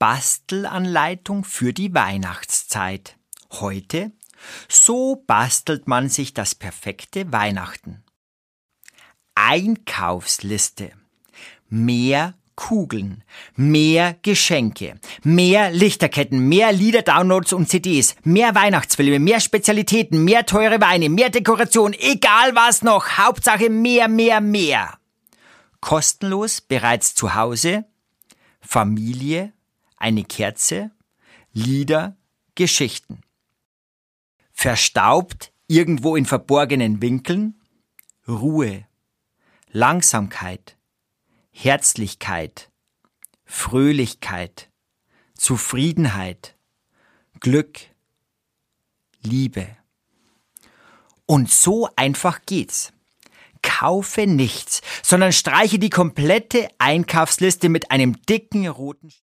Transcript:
Bastelanleitung für die Weihnachtszeit. Heute: so bastelt man sich das perfekte Weihnachten. Einkaufsliste. Mehr Kugeln, mehr Geschenke, mehr Lichterketten, mehr Liederdownloads und CDs, mehr Weihnachtsfilme, mehr Spezialitäten, mehr teure Weine, mehr Dekoration, egal was noch, Hauptsache mehr, mehr, mehr. Kostenlos bereits zu Hause, Familie, eine Kerze, Lieder, Geschichten. Verstaubt irgendwo in verborgenen Winkeln, Ruhe, Langsamkeit, Herzlichkeit, Fröhlichkeit, Zufriedenheit, Glück, Liebe. Und so einfach geht's. Kaufe nichts, sondern streiche die komplette Einkaufsliste mit einem dicken roten